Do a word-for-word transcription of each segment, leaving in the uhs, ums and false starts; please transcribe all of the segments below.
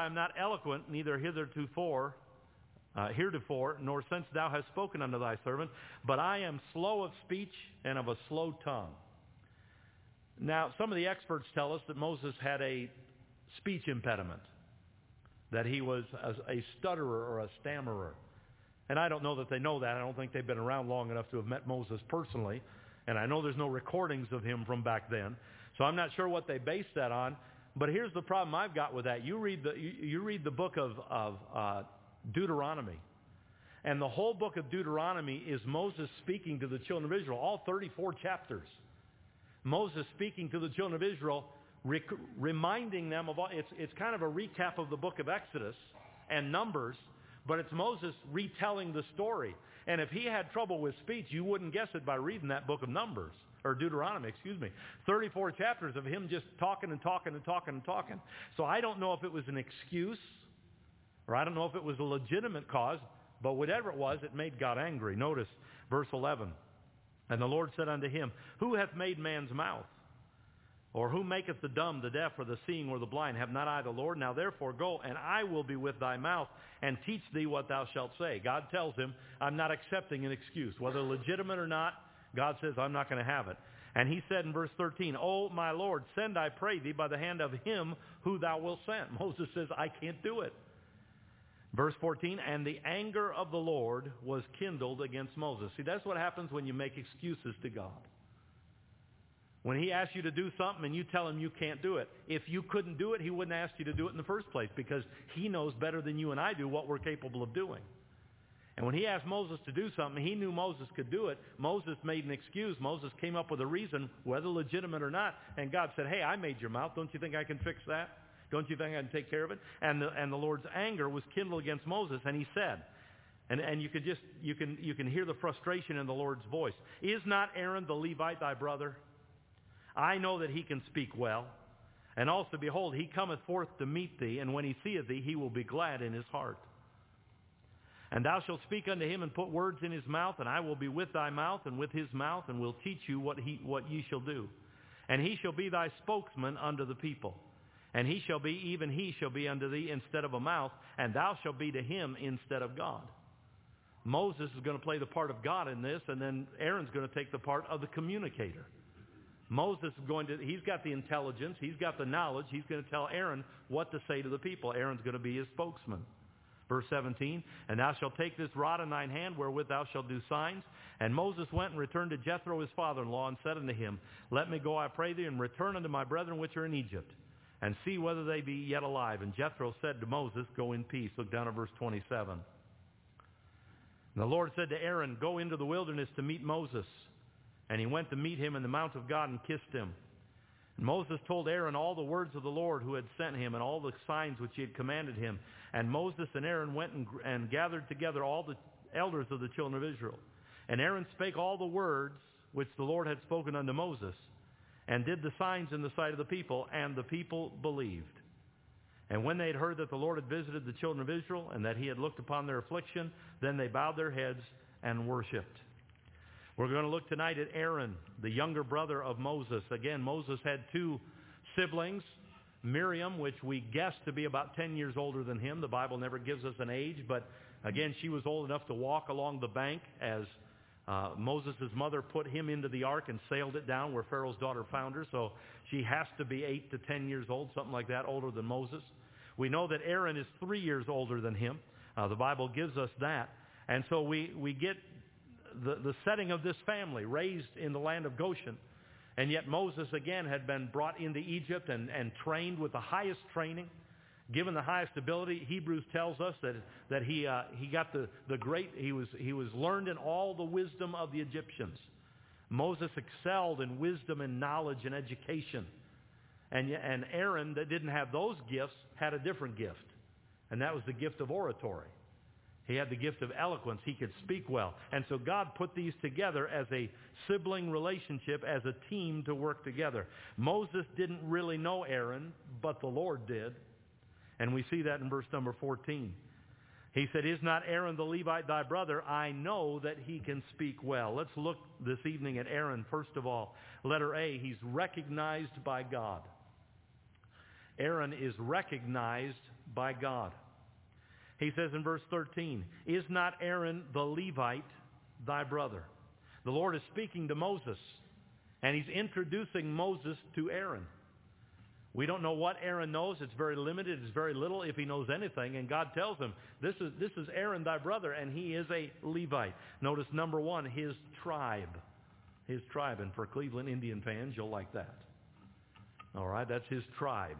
I am not eloquent, neither hithertofore, uh, heretofore, nor since thou hast spoken unto thy servant, but I am slow of speech and of a slow tongue. Now, some of the experts tell us that Moses had a speech impediment, that he was a, a stutterer or a stammerer. And I don't know that they know that. I don't think they've been around long enough to have met Moses personally. And I know there's no recordings of him from back then. So I'm not sure what they based that on. But here's the problem I've got with that. You read the, you, you read the book of, of uh, Deuteronomy. And the whole book of Deuteronomy is Moses speaking to the children of Israel, all thirty-four chapters. Moses speaking to the children of Israel, rec- reminding them of all, it's, it's kind of a recap of the book of Exodus and Numbers, but it's Moses retelling the story. And if he had trouble with speech, you wouldn't guess it by reading that book of Numbers, or Deuteronomy, excuse me. thirty-four chapters of him just talking and talking and talking and talking. So I don't know if it was an excuse, or I don't know if it was a legitimate cause, but whatever it was, it made God angry. Notice verse eleven. And the Lord said unto him, Who hath made man's mouth? Or who maketh the dumb, the deaf, or the seeing, or the blind? Have not I the Lord? Now therefore go, and I will be with thy mouth, and teach thee what thou shalt say. God tells him, I'm not accepting an excuse. Whether legitimate or not, God says, I'm not going to have it. And he said in verse thirteen, O my Lord, send, I pray thee, by the hand of him who thou wilt send. Moses says, I can't do it. Verse fourteen, and the anger of the Lord was kindled against Moses. See, that's what happens when you make excuses to God. When he asks you to do something and you tell him you can't do it, if you couldn't do it, he wouldn't ask you to do it in the first place, because he knows better than you and I do what we're capable of doing. And when he asked Moses to do something, he knew Moses could do it. Moses made an excuse. Moses came up with a reason, whether legitimate or not, and God said, hey, I made your mouth. Don't you think I can fix that? Don't you think I can take care of it? And the, and the Lord's anger was kindled against Moses, and he said, and, and you could just, you can, you can hear the frustration in the Lord's voice. Is not Aaron the Levite thy brother? I know that he can speak well. And also, behold, he cometh forth to meet thee, and when he seeth thee, he will be glad in his heart. And thou shalt speak unto him, and put words in his mouth, and I will be with thy mouth, and with his mouth, and will teach you what he what ye shall do. And he shall be thy spokesman unto the people. And he shall be, even he shall be unto thee instead of a mouth, and thou shalt be to him instead of God. Moses is going to play the part of God in this, and then Aaron's going to take the part of the communicator. Moses is going to, he's got the intelligence, he's got the knowledge, he's going to tell Aaron what to say to the people. Aaron's going to be his spokesman. Verse seventeen, and thou shalt take this rod in thine hand, wherewith thou shalt do signs. And Moses went and returned to Jethro his father-in-law, and said unto him, Let me go, I pray thee, and return unto my brethren which are in Egypt, and see whether they be yet alive. And Jethro said to Moses, Go in peace. Look down at verse twenty-seven. And the Lord said to Aaron, Go into the wilderness to meet Moses. And he went to meet him in the mount of God and kissed him. And Moses told Aaron all the words of the Lord who had sent him, and all the signs which he had commanded him. And Moses and Aaron went and, and gathered together all the elders of the children of Israel. And Aaron spake all the words which the Lord had spoken unto Moses, and did the signs in the sight of the people, and the people believed. And when they had heard that the Lord had visited the children of Israel, and that he had looked upon their affliction, then they bowed their heads and worshipped. We're going to look tonight at Aaron, the younger brother of Moses. Again, Moses had two siblings, Miriam, which we guess to be about ten years older than him. The Bible never gives us an age, but again, she was old enough to walk along the bank as uh, Moses' mother put him into the ark and sailed it down where Pharaoh's daughter found her. So she has to be eight to ten years old, something like that, older than Moses. We know that Aaron is three years older than him. Uh, the Bible gives us that. And so we, we get The, the setting of this family, raised in the land of Goshen. And yet Moses, again, had been brought into Egypt and, and trained with the highest training, given the highest ability. Hebrews tells us that, that he, uh, he got the, the great, he was, he was learned in all the wisdom of the Egyptians. Moses excelled in wisdom and knowledge and education. And, and Aaron, that didn't have those gifts, had a different gift. And that was the gift of oratory. He had the gift of eloquence. He could speak well. And so God put these together as a sibling relationship, as a team to work together. Moses didn't really know Aaron, but the Lord did. And we see that in verse number fourteen. He said, Is not Aaron the Levite thy brother? I know that he can speak well. Let's look this evening at Aaron. First of all, letter A, he's recognized by God. Aaron is recognized by God. He says in verse thirteen, is not Aaron the Levite thy brother? The Lord is speaking to Moses, and he's introducing Moses to Aaron. We don't know what Aaron knows. It's very limited. It's very little, if he knows anything. And God tells him, this is, this is Aaron thy brother, and he is a Levite. Notice number one, his tribe. His tribe. And for Cleveland Indian fans, you'll like that. All right, that's his tribe.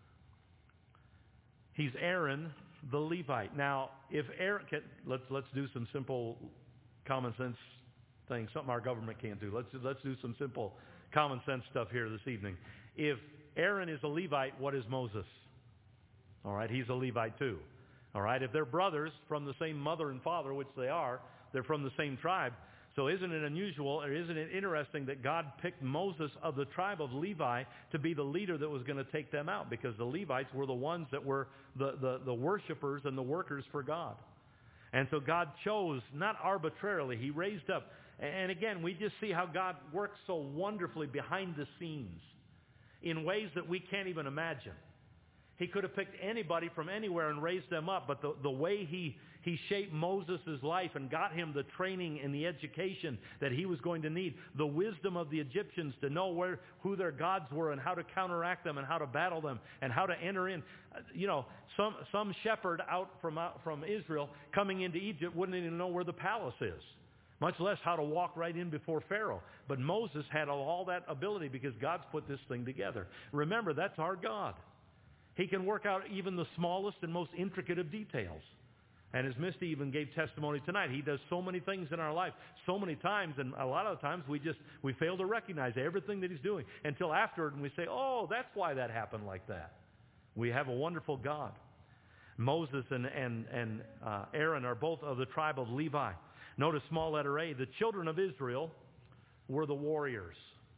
He's Aaron the Levite. Now, if Aaron, can, let's let's do some simple common sense things, something our government can't do. Let's let's do some simple common sense stuff here this evening. If Aaron is a Levite, what is Moses? All right, he's a Levite too. All right, if they're brothers from the same mother and father, which they are, they're from the same tribe. So isn't it unusual, or isn't it interesting that God picked Moses of the tribe of Levi to be the leader that was going to take them out? Because the Levites were the ones that were the, the, the worshipers and the workers for God. And so God chose, not arbitrarily, he raised up. And again, we just see how God works so wonderfully behind the scenes in ways that we can't even imagine. He could have picked anybody from anywhere and raised them up, but the, the way he, he shaped Moses' life and got him the training and the education that he was going to need, the wisdom of the Egyptians to know where who their gods were and how to counteract them and how to battle them and how to enter in. You know, some, some shepherd out from, out from Israel coming into Egypt wouldn't even know where the palace is, much less how to walk right in before Pharaoh. But Moses had all that ability because God's put this thing together. Remember, that's our God. He can work out even the smallest and most intricate of details. And as Misty even gave testimony tonight, he does so many things in our life, so many times, and a lot of times we just, we fail to recognize everything that he's doing until afterward, and we say, oh, that's why that happened like that. We have a wonderful God. Moses and, and, and uh, Aaron are both of the tribe of Levi. Notice small letter A, the children of Israel were the warriors.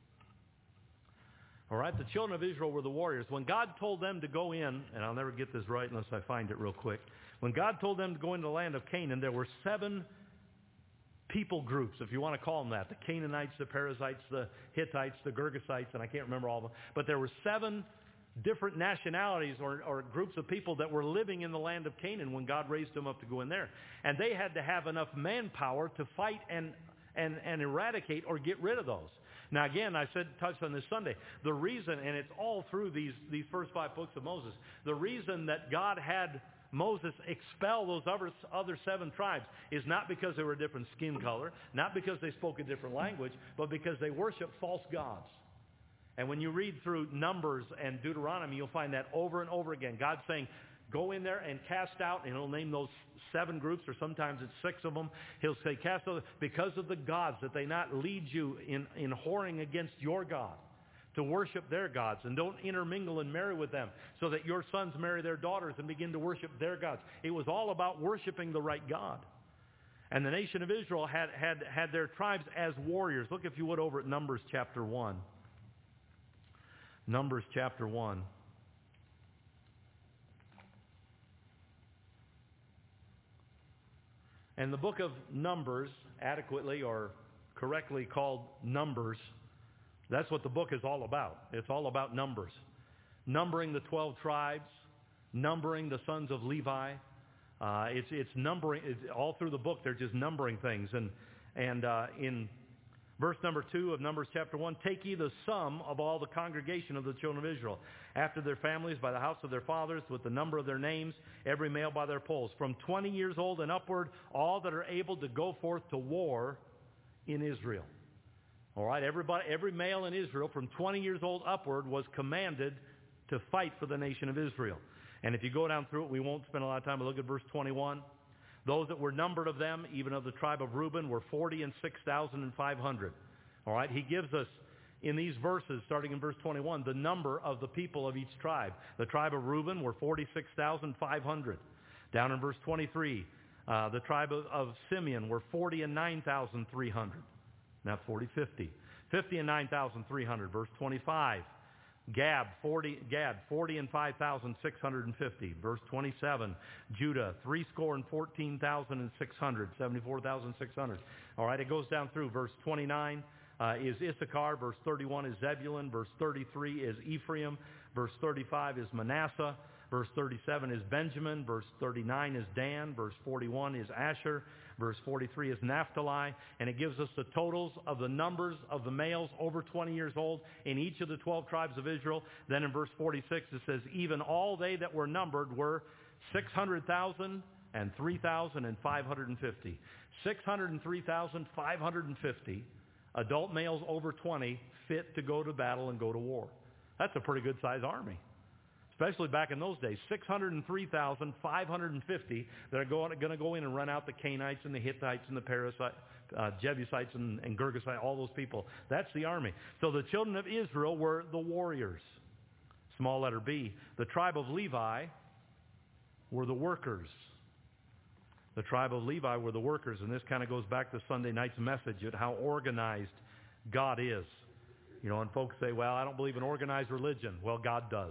All right, the children of Israel were the warriors. When God told them to go in, and I'll never get this right unless I find it real quick. When God told them to go into the land of Canaan, there were seven people groups, if you want to call them that. The Canaanites, the Perizzites, the Hittites, the Girgasites, and I can't remember all of them. But there were seven different nationalities or, or groups of people that were living in the land of Canaan when God raised them up to go in there. And they had to have enough manpower to fight and, and, and eradicate or get rid of those. Now again, I said, touched on this Sunday, the reason, and it's all through these, these first five books of Moses, the reason that God had Moses expel those other, other seven tribes is not because they were a different skin color, not because they spoke a different language, but because they worshiped false gods. And when you read through Numbers and Deuteronomy, you'll find that over and over again. God's saying, go in there and cast out, and he'll name those seven groups, or sometimes it's six of them. He'll say, cast out, because of the gods, that they not lead you in, in whoring against your God, to worship their gods, and don't intermingle and marry with them, so that your sons marry their daughters and begin to worship their gods. It was all about worshiping the right God. And the nation of Israel had, had, had their tribes as warriors. Look, if you would, over at Numbers chapter one. Numbers chapter one. And the book of Numbers, adequately or correctly called Numbers, that's what the book is all about. It's all about numbers. Numbering the twelve tribes, numbering the sons of Levi. Uh, it's, it's numbering, it's all through the book, they're just numbering things. And, and uh, in verse number two of Numbers chapter one, take ye the sum of all the congregation of the children of Israel, after their families, by the house of their fathers, with the number of their names, every male by their polls. From twenty years old and upward, all that are able to go forth to war in Israel. All right, everybody, every male in Israel from twenty years old upward was commanded to fight for the nation of Israel. And if you go down through it, we won't spend a lot of time, but look at verse twenty-one. Those that were numbered of them, even of the tribe of Reuben, were forty and six thousand five hundred. All right, he gives us in these verses, starting in verse twenty-one, the number of the people of each tribe. The tribe of Reuben were forty-six thousand five hundred. Down in verse twenty-three, uh, the tribe of, of Simeon were forty and nine thousand three hundred. Not forty, fifty. fifty and nine thousand three hundred. Verse twenty-five. Gad, forty, Gad, forty and five thousand six hundred fifty. Verse twenty-seven. Judah, three score and fourteen thousand and six hundred. seventy-four thousand six hundred. All right, it goes down through. Verse twenty-nine uh, is Issachar. Verse thirty-one is Zebulun. Verse thirty-three is Ephraim. Verse thirty-five is Manasseh. Verse thirty-seven is Benjamin. Verse thirty-nine is Dan. Verse forty-one is Asher. Verse forty-three is Naphtali. And it gives us the totals of the numbers of the males over twenty years old in each of the twelve tribes of Israel. Then in verse forty-six it says, even all they that were numbered were six hundred thousand and three thousand five hundred fifty. six hundred three thousand five hundred fifty adult males over twenty fit to go to battle and go to war. That's a pretty good sized army, especially back in those days. six hundred three thousand five hundred fifty that are going, going to go in and run out the Canaanites and the Hittites and the Parasite, uh, Jebusites and, and Girgasites, all those people. That's the army. So the children of Israel were the warriors. Small letter B. The tribe of Levi were the workers. The tribe of Levi were the workers, and this kind of goes back to Sunday night's message at how organized God is. You know, and folks say, well, I don't believe in organized religion. Well, God does.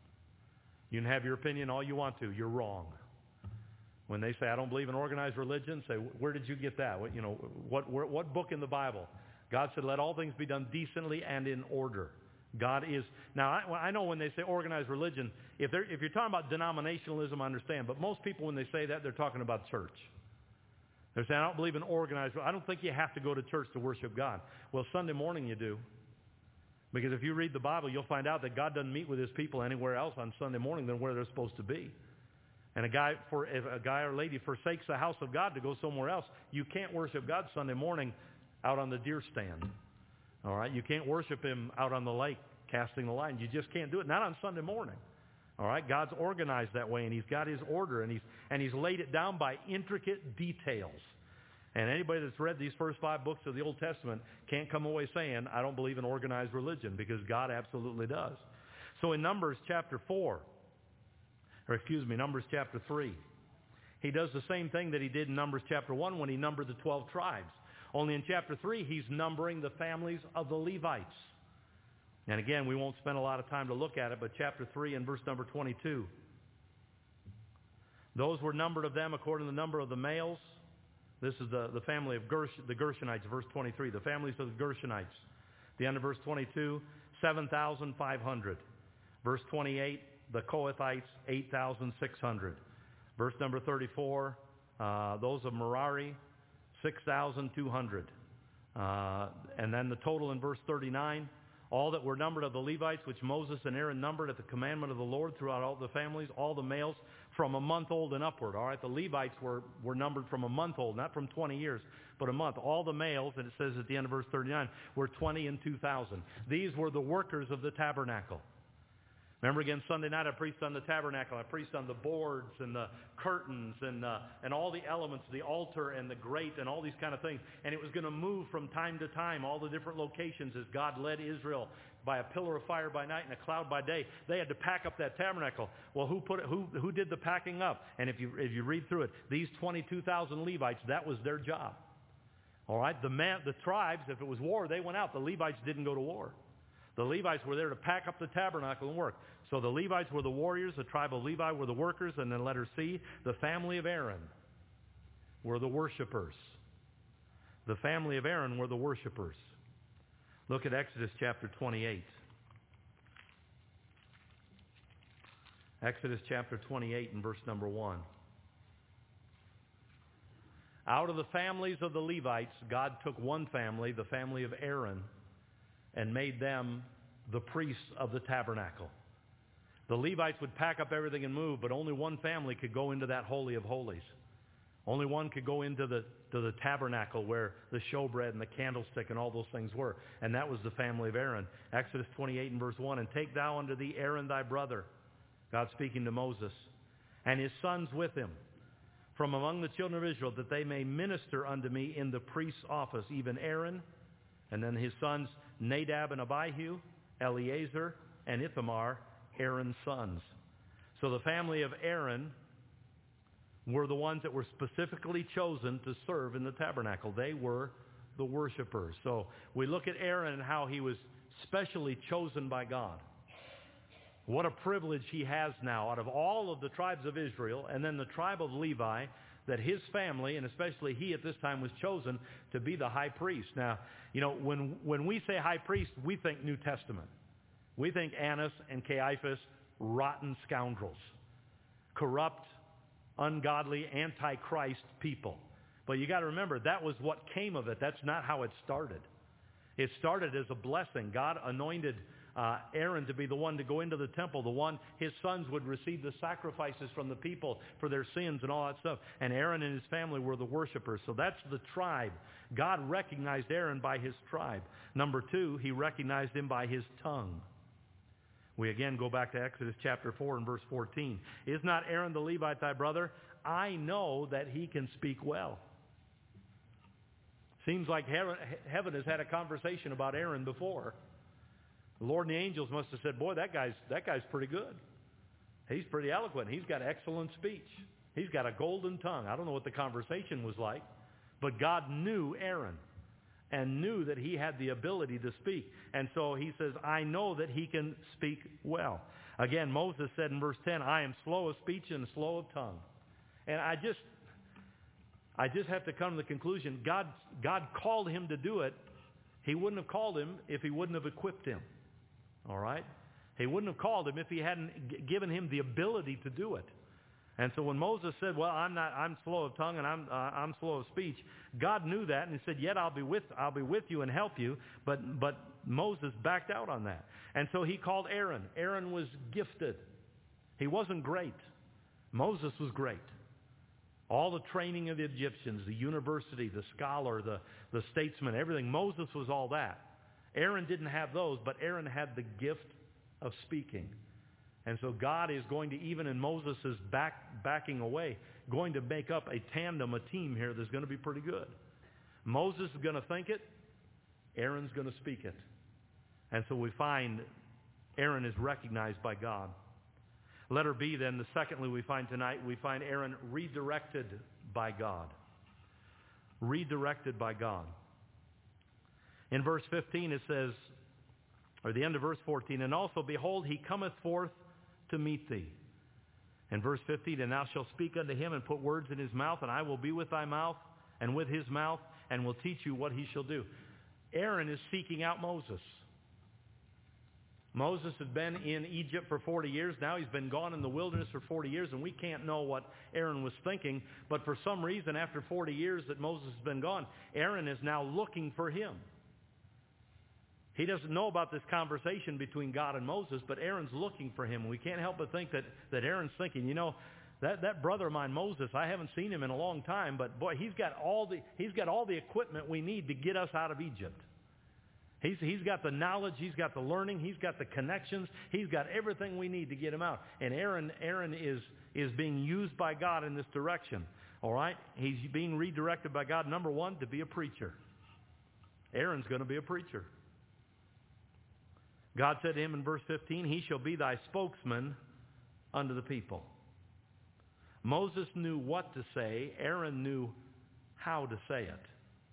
You can have your opinion all you want to. You're wrong. When they say, I don't believe in organized religion, say, where did you get that? What, you know, what, where, what book in the Bible? God said, let all things be done decently and in order. God is. Now, I, I know when they say organized religion, if, they're, if you're talking about denominationalism, I understand. But most people, when they say that, they're talking about church. They're saying, I don't believe in organized. I don't think you have to go to church to worship God. Well, Sunday morning you do. Because if you read the Bible, you'll find out that God doesn't meet with his people anywhere else on Sunday morning than where they're supposed to be. And a guy, for, if a guy or lady forsakes the house of God to go somewhere else, you can't worship God Sunday morning out on the deer stand. All right? You can't worship him out on the lake casting the line. You just can't do it. Not on Sunday morning. All right? God's organized that way, and he's got his order, and he's, and he's laid it down by intricate details. And anybody that's read these first five books of the Old Testament can't come away saying, I don't believe in organized religion, because God absolutely does. So in Numbers chapter four, or excuse me, Numbers chapter three, he does the same thing that he did in Numbers chapter one when he numbered the twelve tribes. Only in chapter three, he's numbering the families of the Levites. And again, we won't spend a lot of time to look at it, but chapter three and verse number twenty-two. Those were numbered of them according to the number of the males. This is the, the family of Gersh, the Gershonites, verse twenty-three. The families of the Gershonites. The end of verse twenty-two, seven thousand five hundred. Verse twenty-eight, the Kohathites, eight thousand six hundred. Verse number thirty-four, uh, those of Merari, six thousand two hundred. Uh, and then the total in verse thirty-nine, all that were numbered of the Levites, which Moses and Aaron numbered at the commandment of the Lord throughout all the families, all the males from a month old and upward. All right, the Levites were, were numbered from a month old, not from twenty years, but a month. All the males, and it says at the end of verse thirty-nine, were twenty and two thousand. These were the workers of the tabernacle. Remember again, Sunday night I preached on the tabernacle. I preached on the boards and the curtains and, uh, and all the elements, the altar and the grate and all these kind of things. And it was going to move from time to time, all the different locations as God led Israel by a pillar of fire by night and a cloud by day. They had to pack up that tabernacle. Well, who put it, who, who did the packing up? And if you, if you read through it, these twenty-two thousand Levites, that was their job. All right, the, man, the tribes, if it was war, they went out. The Levites didn't go to war. The Levites were there to pack up the tabernacle and work. So the Levites were the warriors, the tribe of Levi were the workers, and then letter C, the family of Aaron were the worshipers. The family of Aaron were the worshipers. Look at Exodus chapter twenty-eight. Exodus chapter twenty-eight and verse number one. Out of the families of the Levites, God took one family, the family of Aaron, and made them the priests of the tabernacle. The Levites would pack up everything and move, but only one family could go into that Holy of Holies. Only one could go into the, to the tabernacle where the showbread and the candlestick and all those things were. And that was the family of Aaron. Exodus twenty-eight and verse one, and take thou unto thee Aaron thy brother, God speaking to Moses, and his sons with him, from among the children of Israel, that they may minister unto me in the priest's office, even Aaron, and then his sons Nadab and Abihu, Eleazar and Ithamar, Aaron's sons. So the family of Aaron were the ones that were specifically chosen to serve in the tabernacle. They were the worshipers. So we look at Aaron and how he was specially chosen by God. What a privilege he has now out of all of the tribes of Israel, and then the tribe of Levi, that his family, and especially he at this time, was chosen to be the high priest. Now, you know, when, when we say high priest, we think New Testament. We think Annas and Caiaphas, rotten scoundrels. corrupt, ungodly, anti-Christ people. But you got to remember, that was what came of it. That's not how it started. It started as a blessing. God anointed uh, Aaron to be the one to go into the temple, the one his sons would receive the sacrifices from the people for their sins and all that stuff. And Aaron and his family were the worshipers. So that's the tribe. God recognized Aaron by his tribe. Number two, he recognized him by his tongue. We again go back to Exodus chapter four and verse fourteen. Is not Aaron the Levite thy brother? I know that he can speak well. Seems like heaven has had a conversation about Aaron before. The Lord and the angels must have said, boy, that guy's, that guy's pretty good. He's pretty eloquent. He's got excellent speech. He's got a golden tongue. I don't know what the conversation was like, but God knew Aaron and knew that he had the ability to speak. And so he says, I know that he can speak well. Again, Moses said in verse ten, I am slow of speech and slow of tongue. And I just... I just have to come to the conclusion, God, God called him to do it. He wouldn't have called him if he wouldn't have equipped him. All right? He wouldn't have called him if he hadn't g- given him the ability to do it. And so when Moses said, well, I'm not, I'm slow of tongue and I'm, uh, I'm slow of speech, God knew that and he said, yet I'll be with, I'll be with you and help you. But, but Moses backed out on that. And so he called Aaron. Aaron was gifted. He wasn't great. Moses was great. All the training of the Egyptians, the university, the scholar, the, the statesman, everything. Moses was all that. Aaron didn't have those, but Aaron had the gift of speaking. And so God is going to, even in Moses' back, backing away, going to make up a tandem, a team here that's going to be pretty good. Moses is going to think it. Aaron's going to speak it. And so we find Aaron is recognized by God. Letter B, then, the secondly we find tonight, we find Aaron redirected by God. Redirected by God. In verse fifteen it says, or the end of verse fourteen, and also, behold, he cometh forth to meet thee. In verse fifteen, and thou shalt speak unto him and put words in his mouth, and I will be with thy mouth and with his mouth, and will teach you what he shall do. Aaron is seeking out Moses. Moses had been in Egypt for forty years. Now he's been gone in the wilderness for forty years, and we can't know what Aaron was thinking. But for some reason, after forty years that Moses has been gone, Aaron is now looking for him. He doesn't know about this conversation between God and Moses, but Aaron's looking for him. We can't help but think that, that Aaron's thinking, you know, that, that brother of mine, Moses, I haven't seen him in a long time, but boy, he's got all the, he's got all the equipment we need to get us out of Egypt. He's, he's got the knowledge, he's got the learning, he's got the connections, he's got everything we need to get him out. And Aaron, Aaron is, is being used by God in this direction. All right? He's being redirected by God, number one, to be a preacher. Aaron's going to be a preacher. God said to him in verse fifteen, he shall be thy spokesman unto the people. Moses knew what to say. Aaron knew how to say it.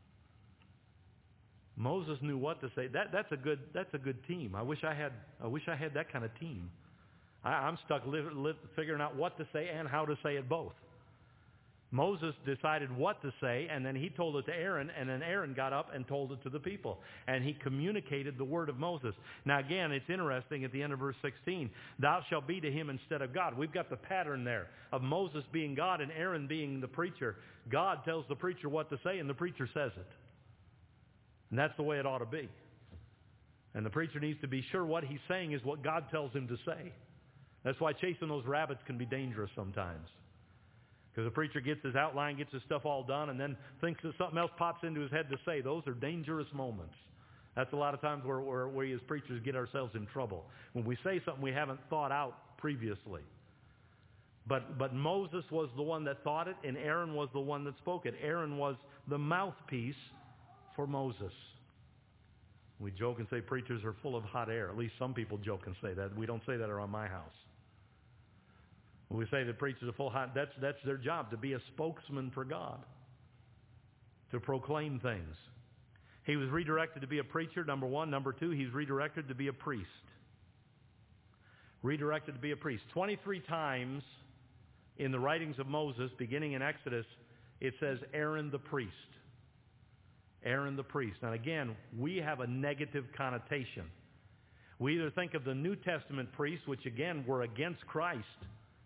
Moses knew what to say. That, that's a good. That's a good team. I wish I had. I wish I had that kind of team. I, I'm stuck live, live, figuring out what to say and how to say it both. Moses decided what to say, and then he told it to Aaron, and then Aaron got up and told it to the people. And he communicated the word of Moses. Now again, it's interesting at the end of verse sixteen, thou shalt be to him instead of God. We've got the pattern there of Moses being God and Aaron being the preacher. God tells the preacher what to say, and the preacher says it. And that's the way it ought to be. And the preacher needs to be sure what he's saying is what God tells him to say. That's why chasing those rabbits can be dangerous sometimes. Because the preacher gets his outline, gets his stuff all done, and then thinks that something else pops into his head to say. Those are dangerous moments. That's a lot of times where, where we as preachers get ourselves in trouble. When we say something we haven't thought out previously. But, but Moses was the one that thought it, and Aaron was the one that spoke it. Aaron was the mouthpiece for Moses. We joke and say preachers are full of hot air. At least some people joke and say that. We don't say that around my house. When we say that preachers are full of hot, that's, that's their job, to be a spokesman for God, to proclaim things. He was redirected to be a preacher, number one. Number two, he's redirected to be a priest. Redirected to be a priest. twenty-three times in the writings of Moses, beginning in Exodus, it says Aaron the priest. Aaron the priest. Now again, we have a negative connotation. We either think of the New Testament priests, which again were against Christ,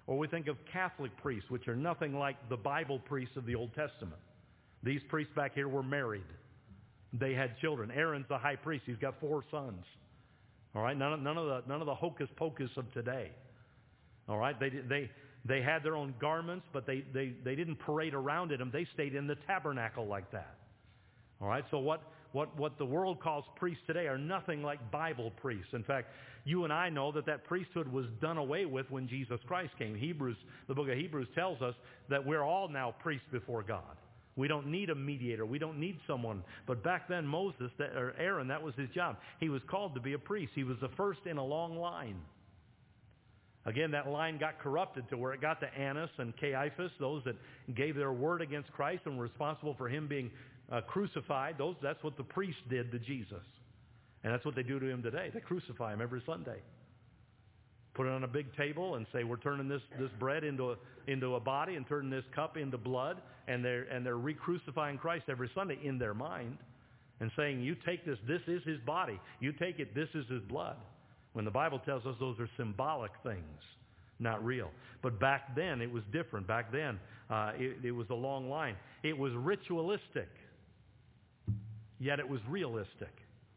Or we think of Catholic priests, which are nothing like the Bible priests of the Old Testament. These priests back here were married. They had children. Aaron's the high priest. He's got four sons. All right, none of, none of the none of the hocus pocus of today. All right, they they they had their own garments, but they they they didn't parade around in them. They stayed in the tabernacle like that. All right, so what what what the world calls priests today are nothing like Bible priests. In fact, you and I know that that priesthood was done away with when Jesus Christ came. Hebrews, the book of Hebrews tells us that we're all now priests before God. We don't need a mediator. We don't need someone. But back then, Moses, that, or Aaron, that was his job. He was called to be a priest. He was the first in a long line. Again, that line got corrupted to where it got to Annas and Caiaphas, those that gave their word against Christ and were responsible for him being uh, crucified. Those, that's what the priests did to Jesus. And that's what they do to him today. They crucify him every Sunday. Put it on a big table and say, we're turning this, this bread into a, into a body and turning this cup into blood. And they're, and they're re-crucifying Christ every Sunday in their mind and saying, you take this, this is his body. You take it, this is his blood. When the Bible tells us those are symbolic things, not real. But back then, it was different. Back then, uh, it, it was a long line. It was ritualistic, yet it was realistic.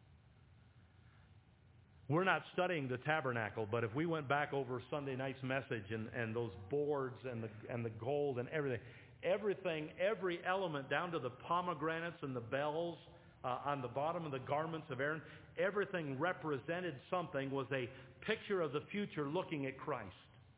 We're not studying the tabernacle, but if we went back over Sunday night's message and, and those boards and the, and the gold and everything, everything, every element down to the pomegranates and the bells uh, on the bottom of the garments of Aaron, everything represented something, was a picture of the future looking at Christ.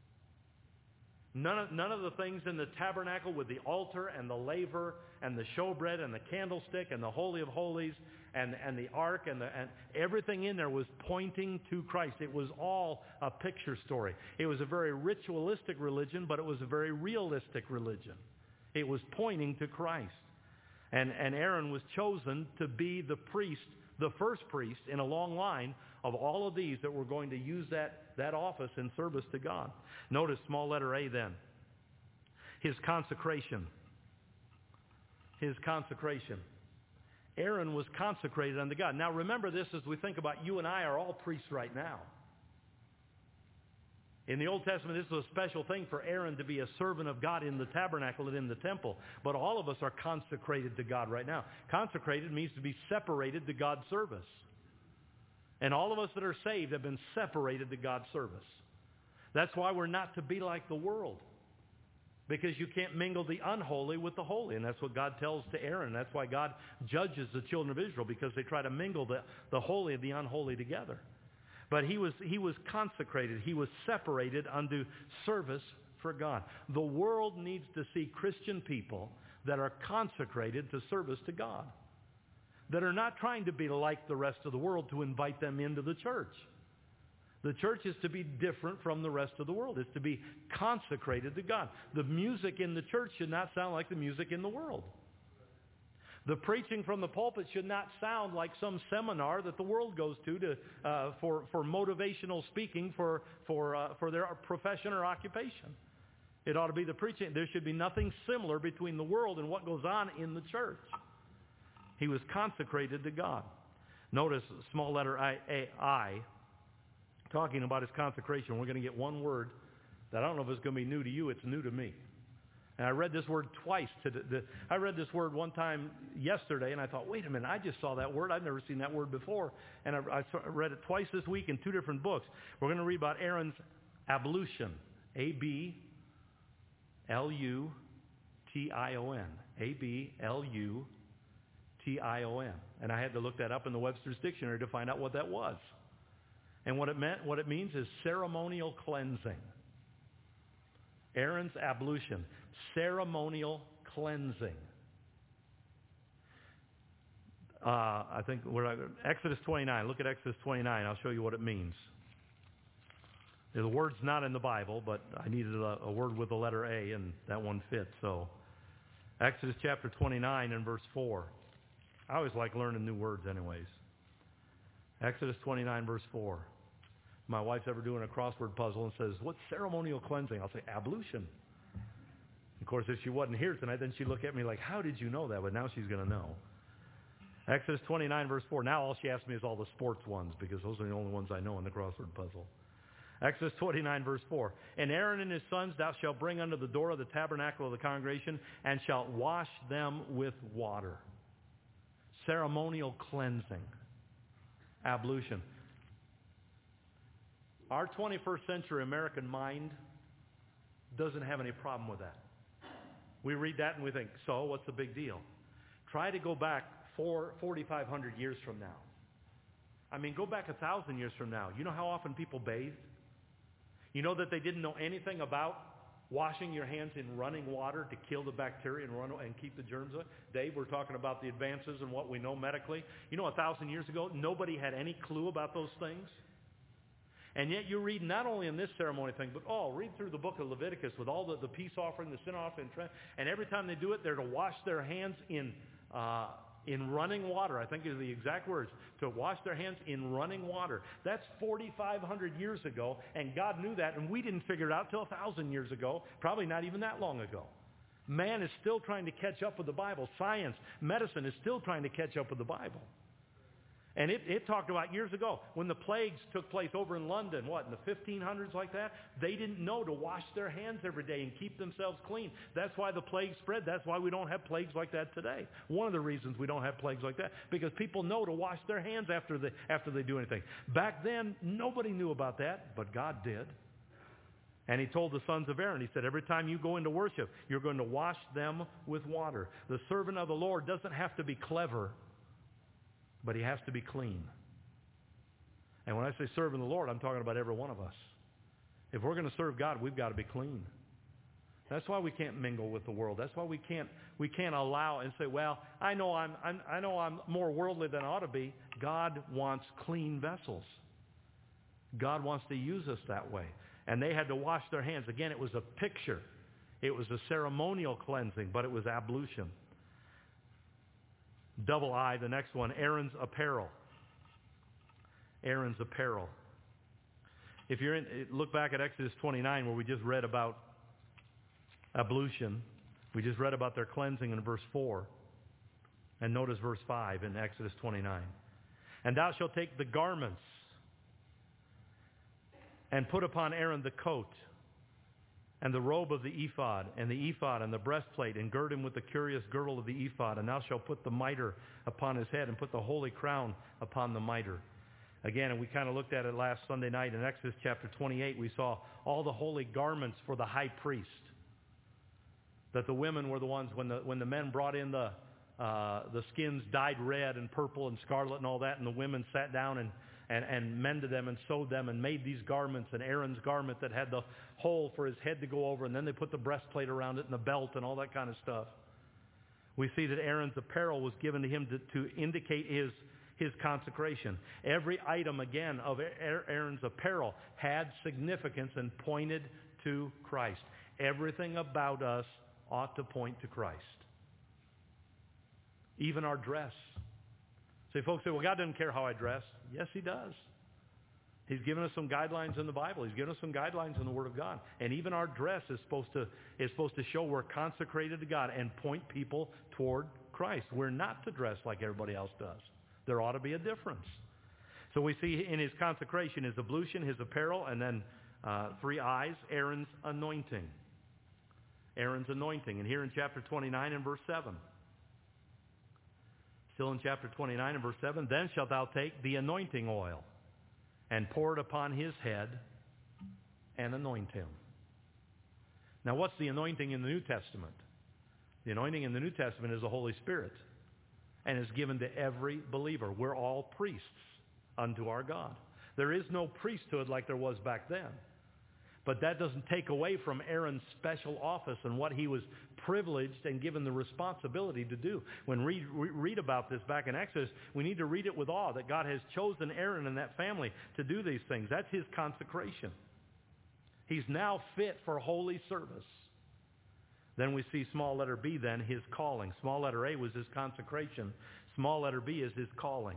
None of, none of the things in the tabernacle with the altar and the laver and the showbread and the candlestick and the Holy of Holies and, and the ark and, the, and everything in there was pointing to Christ. It was all a picture story. It was a very ritualistic religion, but it was a very realistic religion. It was pointing to Christ. And, and Aaron was chosen to be the priest, the first priest in a long line of all of these that were going to use that, that office in service to God. Notice small letter A then. His consecration. His consecration. Aaron was consecrated unto God. Now remember this as we think about you and I are all priests right now. In the Old Testament, this was a special thing for Aaron to be a servant of God in the tabernacle and in the temple. But all of us are consecrated to God right now. Consecrated means to be separated to God's service. And all of us that are saved have been separated to God's service. That's why we're not to be like the world. Because you can't mingle the unholy with the holy. And that's what God tells to Aaron. That's why God judges the children of Israel, because they try to mingle the, the holy and the unholy together. But he was, he was consecrated. He was separated unto service for God. The world needs to see Christian people that are consecrated to service to God, that are not trying to be like the rest of the world to invite them into the church. The church is to be different from the rest of the world. It's to be consecrated to God. The music in the church should not sound like the music in the world. The preaching from the pulpit should not sound like some seminar that the world goes to, to uh, for, for motivational speaking for, for, uh, for their profession or occupation. It ought to be the preaching. There should be nothing similar between the world and what goes on in the church. He was consecrated to God. Notice small letter I, A, I, talking about his consecration. We're going to get one word that I don't know if it's going to be new to you. It's new to me. And I read this word twice. To the, the, I read this word one time yesterday, and I thought, wait a minute, I just saw that word. I've never seen that word before. And I, I read it twice this week in two different books. We're going to read about Aaron's ablution. A B L U T I O N. A B L U T I O N. And I had to look that up in the Webster's Dictionary to find out what that was. And what it meant, what it means is ceremonial cleansing. Aaron's ablution. Ceremonial cleansing. Uh, I think we're Exodus twenty-nine. Look at Exodus twenty-nine. I'll show you what it means. The word's not in the Bible, but I needed a, a word with the letter A, and that one fits. So, Exodus chapter twenty-nine and verse four. I always like learning new words anyways. Exodus twenty-nine, verse four. My wife's ever doing a crossword puzzle and says, what's ceremonial cleansing? I'll say, ablution. Of course, if she wasn't here tonight, then she'd look at me like, how did you know that? But now she's going to know. Exodus twenty-nine, verse four. Now all she asks me is all the sports ones, because those are the only ones I know in the crossword puzzle. Exodus twenty-nine, verse four. And Aaron and his sons thou shalt bring unto the door of the tabernacle of the congregation, and shalt wash them with water. Ceremonial cleansing. Ablution. Our twenty-first century American mind doesn't have any problem with that. We read that and we think, so what's the big deal? Try to go back four, forty-five hundred years from now. I mean, go back a thousand years from now. You know how often people bathed? You know that they didn't know anything about washing your hands in running water to kill the bacteria and run and keep the germs away? Dave, we're talking about the advances and what we know medically. You know, a thousand years ago, nobody had any clue about those things. And yet you read not only in this ceremony thing, but oh, read through the book of Leviticus with all the, the peace offering, the sin offering, and every time they do it, they're to wash their hands in uh, in running water. I think is the exact words, to wash their hands in running water. That's forty-five hundred years ago, and God knew that, and we didn't figure it out till a thousand years ago, probably not even that long ago. Man is still trying to catch up with the Bible. Science, medicine is still trying to catch up with the Bible. And it, it talked about years ago, when the plagues took place over in London, what, in the fifteen hundreds like that? They didn't know to wash their hands every day and keep themselves clean. That's why the plague spread. That's why we don't have plagues like that today. One of the reasons we don't have plagues like that, because people know to wash their hands after they, after they do anything. Back then, nobody knew about that, but God did. And he told the sons of Aaron, he said, every time you go into worship, you're going to wash them with water. The servant of the Lord doesn't have to be clever, but he has to be clean. And when I say serving the Lord, I'm talking about every one of us. If we're going to serve God, we've got to be clean. That's why we can't mingle with the world. That's why we can't we can't allow and say, well, I know I'm, I'm I know I'm more worldly than I ought to be. God wants clean vessels. God wants to use us that way. And they had to wash their hands. Again, it was a picture. It was a ceremonial cleansing, but it was ablution. Double I, the next one, Aaron's apparel. Aaron's apparel. If you're in, look back at Exodus twenty-nine, where we just read about ablution. We just read about their cleansing in verse four. And notice verse five in Exodus twenty-nine. And thou shalt take the garments and put upon Aaron the coat and the robe of the ephod, and the ephod, and the breastplate, and gird him with the curious girdle of the ephod, and thou shalt put the mitre upon his head, and put the holy crown upon the mitre. Again, and we kind of looked at it last Sunday night in Exodus chapter twenty-eight. We saw all the holy garments for the high priest. That the women were the ones, when the when the men brought in the uh, the skins dyed red and purple and scarlet and all that, and the women sat down and And, and mended them and sewed them and made these garments, and Aaron's garment that had the hole for his head to go over, and then they put the breastplate around it and the belt and all that kind of stuff. We see that Aaron's apparel was given to him to, to indicate his, his consecration. Every item, again, of Aaron's apparel had significance and pointed to Christ. Everything about us ought to point to Christ. Even our dress. See, folks say, well, God doesn't care how I dress. Yes, he does. He's given us some guidelines in the Bible. He's given us some guidelines in the Word of God. And even our dress is supposed to is supposed to show we're consecrated to God and point people toward Christ. We're not to dress like everybody else does. There ought to be a difference. So we see in his consecration, his ablution, his apparel, and then uh, three eyes, Aaron's anointing. Aaron's anointing. And here in chapter twenty-nine and verse seven. Still in chapter twenty-nine and verse seven, then shalt thou take the anointing oil and pour it upon his head and anoint him. Now, what's the anointing in the New Testament? The anointing in the New Testament is the Holy Spirit and is given to every believer. We're all priests unto our God. There is no priesthood like there was back then. But that doesn't take away from Aaron's special office and what he was privileged and given the responsibility to do. When we read about this back in Exodus, we need to read it with awe that God has chosen Aaron and that family to do these things. That's his consecration. He's now fit for holy service. Then we see small letter B then, his calling. Small letter A was his consecration. Small letter B is his calling.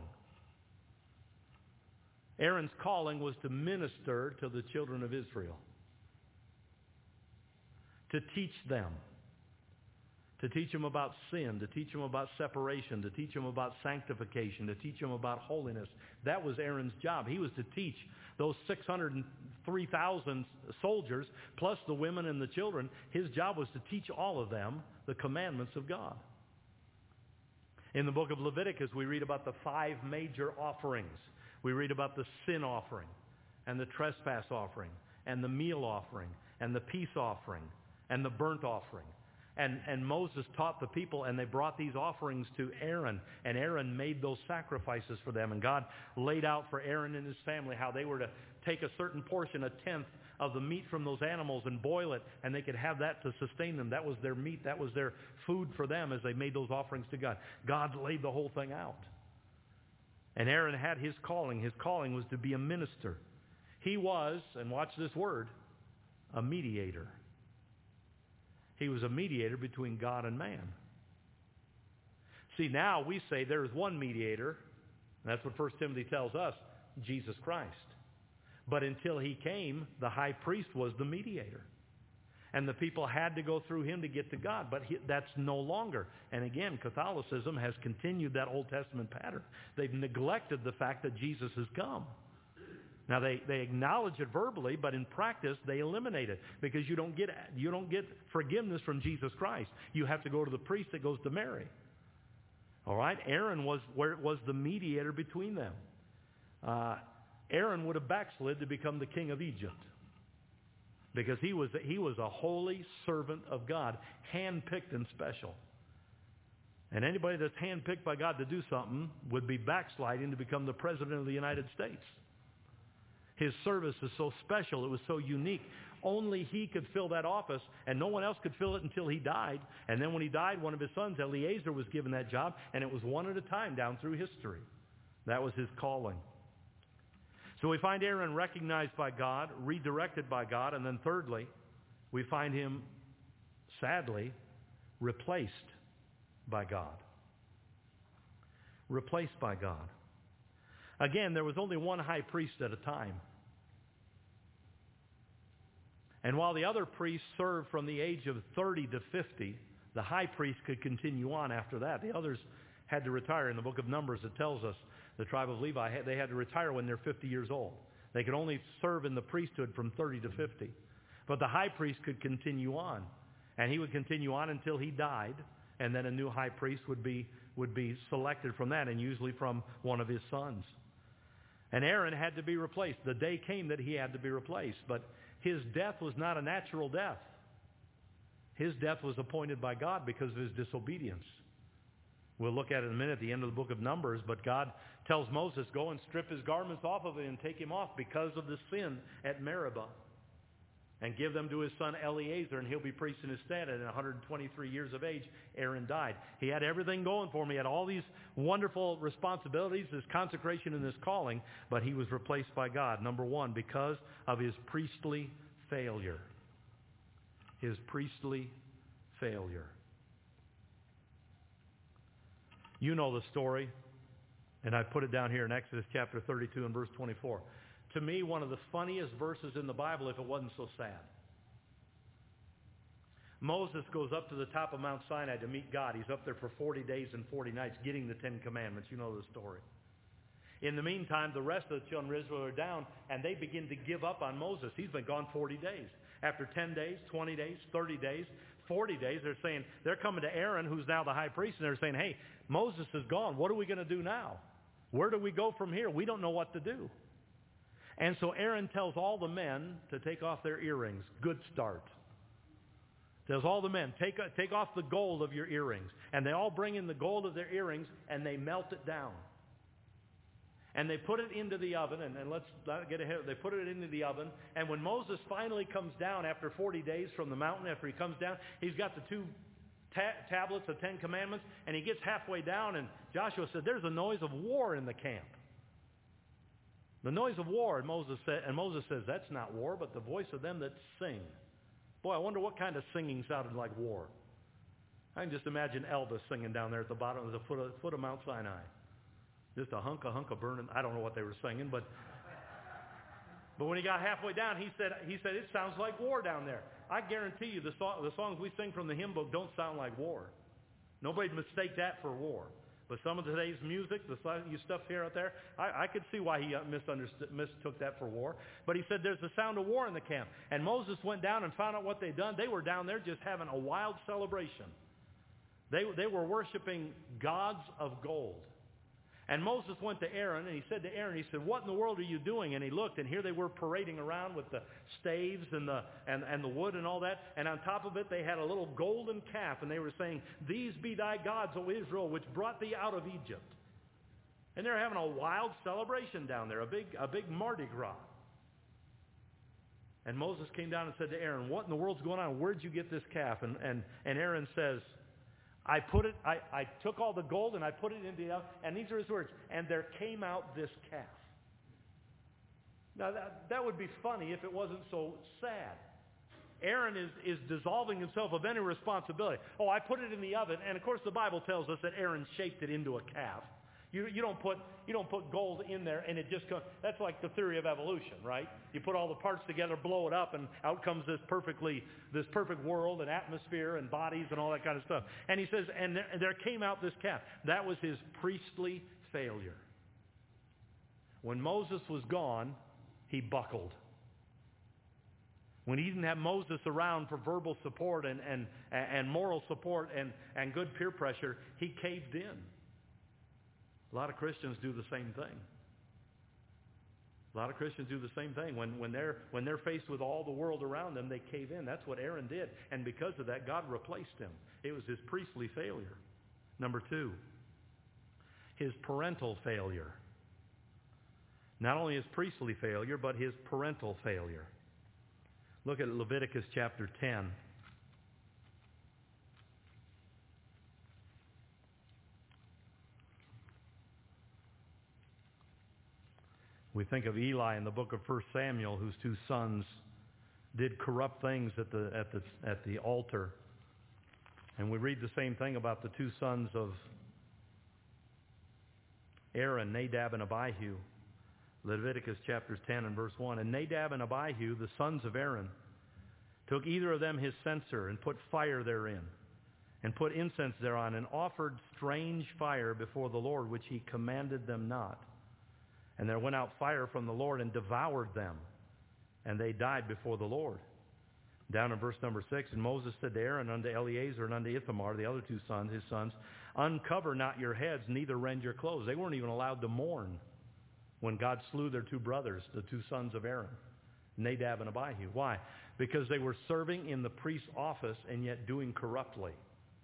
Aaron's calling was to minister to the children of Israel. To teach them, to teach them about sin, to teach them about separation, to teach them about sanctification, to teach them about holiness. That was Aaron's job. He was to teach those six hundred three thousand soldiers, plus the women and the children. His job was to teach all of them the commandments of God. In the book of Leviticus, we read about the five major offerings. We read about the sin offering, and the trespass offering, and the meal offering, and the peace offering, and the burnt offering. And, and Moses taught the people, and they brought these offerings to Aaron, and Aaron made those sacrifices for them. And God laid out for Aaron and his family how they were to take a certain portion, a tenth of the meat from those animals, and boil it, and they could have that to sustain them. That was their meat. That was their food for them as they made those offerings to God. God laid the whole thing out. And Aaron had his calling. His calling was to be a minister. He was, and watch this word, a mediator. He was a mediator between God and man. See, now we say there is one mediator, and that's what First Timothy tells us, Jesus Christ. But until he came, the high priest was the mediator. And the people had to go through him to get to God. But he, that's no longer. And again, Catholicism has continued that Old Testament pattern. They've neglected the fact that Jesus has come. Now, they, they acknowledge it verbally, but in practice, they eliminate it because you don't get you don't get forgiveness from Jesus Christ. You have to go to the priest that goes to Mary. All right? Aaron was where it was the mediator between them. Uh, Aaron would have backslid to become the king of Egypt because he was, he was a holy servant of God, handpicked and special. And anybody that's handpicked by God to do something would be backsliding to become the president of the United States. His service is so special. It was so unique. Only he could fill that office, and no one else could fill it until he died. And then when he died, one of his sons, Eleazar, was given that job, and it was one at a time down through history. That was his calling. So we find Aaron recognized by God, redirected by God, and then thirdly, we find him, sadly, replaced by God. Replaced by God. Again, there was only one high priest at a time. And while the other priests served from the age of thirty to fifty, the high priest could continue on after that. The others had to retire. In the book of Numbers, it tells us the tribe of Levi, they had to retire when they're fifty years old. They could only serve in the priesthood from thirty to fifty. But the high priest could continue on. And he would continue on until he died. And then a new high priest would be, would be selected from that, and usually from one of his sons. And Aaron had to be replaced. The day came that he had to be replaced. But his death was not a natural death. His death was appointed by God because of his disobedience. We'll look at it in a minute at the end of the book of Numbers. But God tells Moses, go and strip his garments off of him and take him off because of the sin at Meribah. And give them to his son Eleazar, and he'll be priest in his stead. And at one hundred twenty-three years of age, Aaron died. He had everything going for him. He had all these wonderful responsibilities, this consecration and this calling, but he was replaced by God. Number one, because of his priestly failure. His priestly failure. You know the story, and I put it down here in Exodus chapter thirty-two and verse twenty-four. To me, one of the funniest verses in the Bible if it wasn't so sad. Moses goes up to the top of Mount Sinai to meet God. He's up there for forty days and forty nights getting the Ten Commandments. You know the story. In the meantime, the rest of the children of Israel are down, and they begin to give up on Moses. He's been gone forty days. After ten days, twenty days, thirty days, forty days, they're saying, they're coming to Aaron, who's now the high priest, and they're saying, hey, Moses is gone. What are we going to do now? Where do we go from here? We don't know what to do. And so Aaron tells all the men to take off their earrings. Good start. Tells all the men, take, take off the gold of your earrings. And they all bring in the gold of their earrings, and they melt it down. And they put it into the oven, and, and let's not get ahead. They put it into the oven, and when Moses finally comes down after forty days from the mountain, after he comes down, he's got the two ta- tablets of Ten Commandments, and he gets halfway down, and Joshua said, there's a noise of war in the camp. The noise of war, and Moses, said, and Moses says, that's not war, but the voice of them that sing. Boy, I wonder what kind of singing sounded like war. I can just imagine Elvis singing down there at the bottom of the foot of, foot of Mount Sinai. Just a hunk, a hunk of burning. I don't know what they were singing, but but when he got halfway down, he said, he said, it sounds like war down there. I guarantee you the, song, the songs we sing from the hymn book don't sound like war. Nobody'd mistake that for war. But some of today's music, the stuff here out there, I, I could see why he misunderstood, mistook that for war. But he said there's the sound of war in the camp. And Moses went down and found out what they'd done. They were down there just having a wild celebration. They, they were worshiping gods of gold. And Moses went to Aaron, and he said to Aaron, he said, what in the world are you doing? And he looked, and here they were parading around with the staves and the, and, and the wood and all that. And on top of it, they had a little golden calf, and they were saying, these be thy gods, O Israel, which brought thee out of Egypt. And they're having a wild celebration down there, a big, a big Mardi Gras. And Moses came down and said to Aaron, what in the world's going on? Where'd you get this calf? And, and, and Aaron says, I put it, I, I took all the gold and I put it into the oven, and these are his words, and there came out this calf. Now that, that would be funny if it wasn't so sad. Aaron is, is dissolving himself of any responsibility. Oh, I put it in the oven, and of course the Bible tells us that Aaron shaped it into a calf. You, you don't put you don't put gold in there and it just comes. That's like the theory of evolution, right? You put all the parts together, blow it up, and out comes this perfectly this perfect world and atmosphere and bodies and all that kind of stuff. And he says, and there, there came out this calf. That was his priestly failure. When Moses was gone, he buckled. When he didn't have Moses around for verbal support and and, and moral support and, and good peer pressure, he caved in. A lot of Christians do the same thing. A lot of Christians do the same thing. When, when, they're, when they're faced with all the world around them, they cave in. That's what Aaron did. And because of that, God replaced him. It was his priestly failure. Number two, his parental failure. Not only his priestly failure, but his parental failure. Look at Leviticus chapter ten. We think of Eli in the book of First Samuel, whose two sons did corrupt things at the at the at the altar. And we read the same thing about the two sons of Aaron, Nadab and Abihu. Leviticus chapters ten and verse one. And Nadab and Abihu, the sons of Aaron, took either of them his censer and put fire therein, and put incense thereon, and offered strange fire before the Lord, which he commanded them not. And there went out fire from the Lord and devoured them, and they died before the Lord. Down in verse number six, and Moses said to Aaron, unto Eleazar and unto Ithamar, the other two sons, his sons, uncover not your heads, neither rend your clothes. They weren't even allowed to mourn when God slew their two brothers, the two sons of Aaron, Nadab and Abihu. Why? Because they were serving in the priest's office and yet doing corruptly.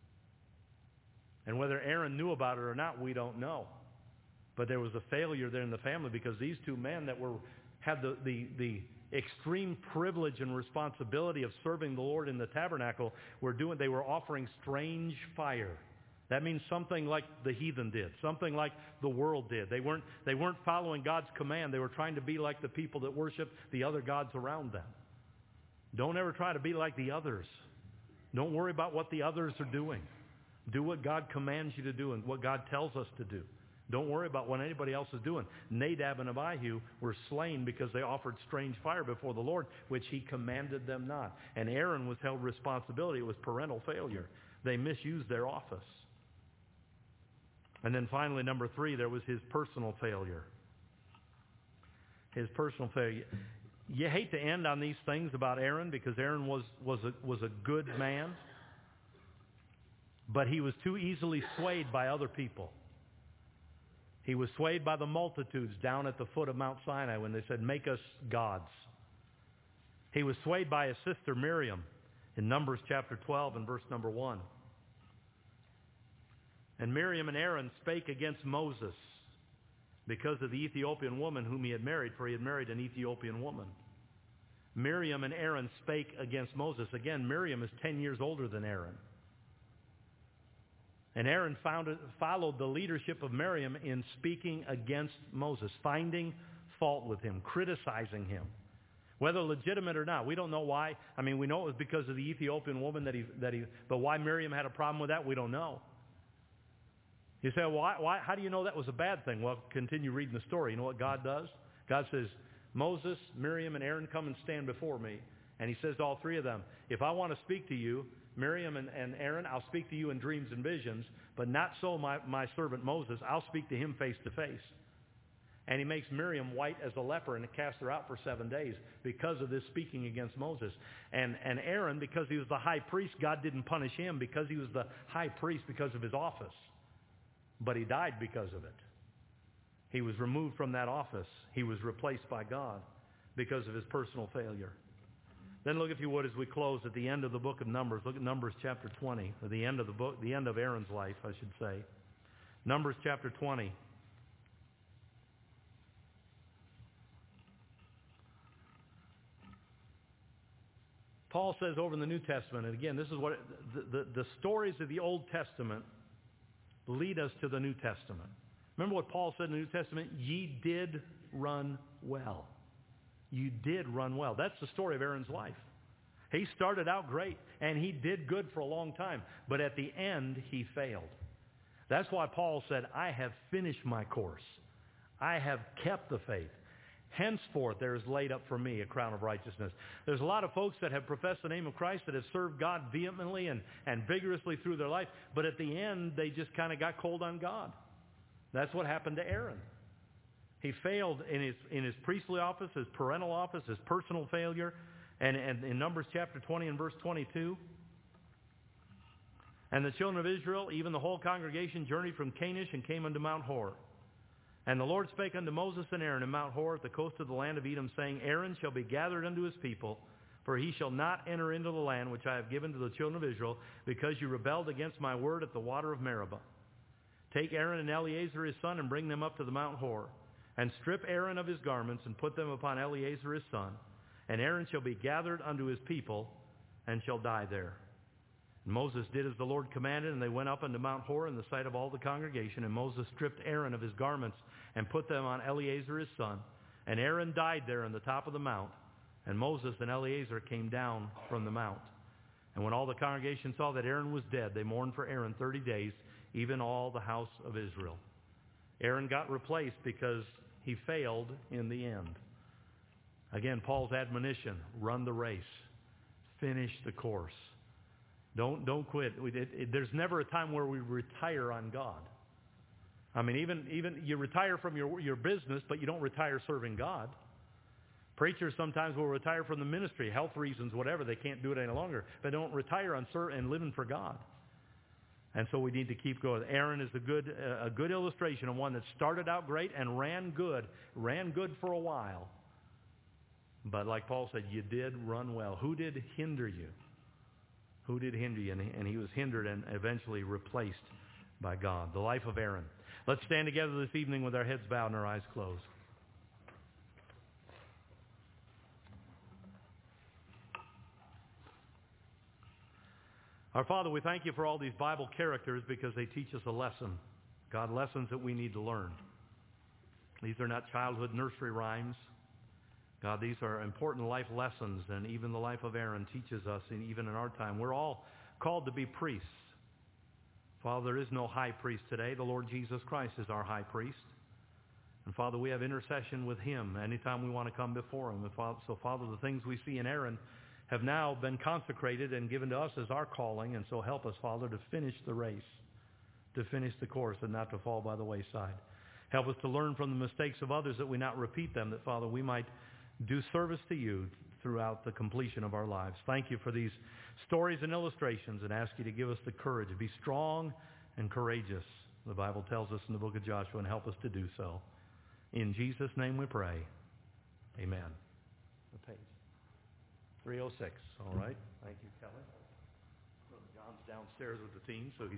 And whether Aaron knew about it or not, we don't know. But there was a failure there in the family because these two men that were had the, the, the extreme privilege and responsibility of serving the Lord in the tabernacle were doing, they were offering strange fire. That means something like the heathen did, something like the world did. They weren't, they weren't following God's command. They were trying to be like the people that worship the other gods around them. Don't ever try to be like the others. Don't worry about what the others are doing. Do what God commands you to do and what God tells us to do. Don't worry about what anybody else is doing. Nadab and Abihu were slain because they offered strange fire before the Lord, which he commanded them not. And Aaron was held responsibility. It was parental failure. They misused their office. And then finally, number three, there was his personal failure. His personal failure. You hate to end on these things about Aaron because Aaron was, was, a, was a good man, but he was too easily swayed by other people. He was swayed by the multitudes down at the foot of Mount Sinai when they said, make us gods. He was swayed by his sister Miriam in Numbers chapter twelve and verse number one. And Miriam and Aaron spake against Moses because of the Ethiopian woman whom he had married, for he had married an Ethiopian woman. Miriam and Aaron spake against Moses. Again, Miriam is ten years older than Aaron. And Aaron found, followed the leadership of Miriam in speaking against Moses, finding fault with him, criticizing him. Whether legitimate or not, we don't know why. I mean, we know it was because of the Ethiopian woman that he, that he, but why Miriam had a problem with that, we don't know. You say, well, why, why, how do you know that was a bad thing? Well, continue reading the story. You know what God does? God says, Moses, Miriam, and Aaron, come and stand before me. And he says to all three of them, if I want to speak to you, Miriam and, and Aaron, I'll speak to you in dreams and visions, but not so my, my servant Moses. I'll speak to him face to face. And he makes Miriam white as a leper and casts her out for seven days because of this speaking against Moses. And, and Aaron, because he was the high priest, God didn't punish him because he was the high priest because of his office. But he died because of it. He was removed from that office. He was replaced by God because of his personal failure. Then look, if you would, as we close at the end of the book of Numbers. Look at Numbers chapter twenty, or the end of the book, the end of Aaron's life, I should say. Numbers chapter twenty. Paul says over in the New Testament, and again, this is what the, the, the stories of the Old Testament lead us to the New Testament. Remember what Paul said in the New Testament? Ye did run well. You did run well. That's the story of Aaron's life. He started out great, and he did good for a long time. But at the end, he failed. That's why Paul said, I have finished my course. I have kept the faith. Henceforth, there is laid up for me a crown of righteousness. There's a lot of folks that have professed the name of Christ that have served God vehemently and, and vigorously through their life. But at the end, they just kind of got cold on God. That's what happened to Aaron. He failed in his in his priestly office, his parental office, his personal failure. And, and in Numbers chapter twenty and verse twenty-two, and the children of Israel, even the whole congregation, journeyed from Kadesh and came unto Mount Hor. And the Lord spake unto Moses and Aaron in Mount Hor at the coast of the land of Edom, saying, Aaron shall be gathered unto his people, for he shall not enter into the land which I have given to the children of Israel, because you rebelled against my word at the water of Meribah. Take Aaron and Eleazar his son, and bring them up to the Mount Hor. And strip Aaron of his garments, and put them upon Eleazar his son. And Aaron shall be gathered unto his people, and shall die there. And Moses did as the Lord commanded, and they went up unto Mount Hor in the sight of all the congregation. And Moses stripped Aaron of his garments, and put them on Eleazar his son. And Aaron died there on the top of the mount. And Moses and Eleazar came down from the mount. And when all the congregation saw that Aaron was dead, they mourned for Aaron thirty days, even all the house of Israel. Aaron got replaced because he failed in the end. Again, Paul's admonition, run the race. Finish the course. Don't, don't quit. It, it, there's never a time where we retire on God. I mean, even, even you retire from your, your business, but you don't retire serving God. Preachers sometimes will retire from the ministry, health reasons, whatever. They can't do it any longer. But don't retire on ser- and living for God. And so we need to keep going. Aaron is a good, uh, a good illustration of one that started out great and ran good, ran good for a while. But like Paul said, you did run well. Who did hinder you? Who did hinder you? And he, and he was hindered and eventually replaced by God. The life of Aaron. Let's stand together this evening with our heads bowed and our eyes closed. Our Father, we thank you for all these Bible characters because they teach us a lesson. God, lessons that we need to learn. These are not childhood nursery rhymes. God, these are important life lessons, and even the life of Aaron teaches us, and even in our time. We're all called to be priests. Father, there is no high priest today. The Lord Jesus Christ is our high priest. And Father, we have intercession with him anytime we want to come before him. And Father, so Father, the things we see in Aaron have now been consecrated and given to us as our calling. And so help us, Father, to finish the race, to finish the course and not to fall by the wayside. Help us to learn from the mistakes of others that we not repeat them, that, Father, we might do service to you throughout the completion of our lives. Thank you for these stories and illustrations, and ask you to give us the courage to be strong and courageous, the Bible tells us in the book of Joshua, and help us to do so. In Jesus' name we pray. Amen. The page. three oh six. All right. Thank you, Kelly. Brother John's downstairs with the team, so he's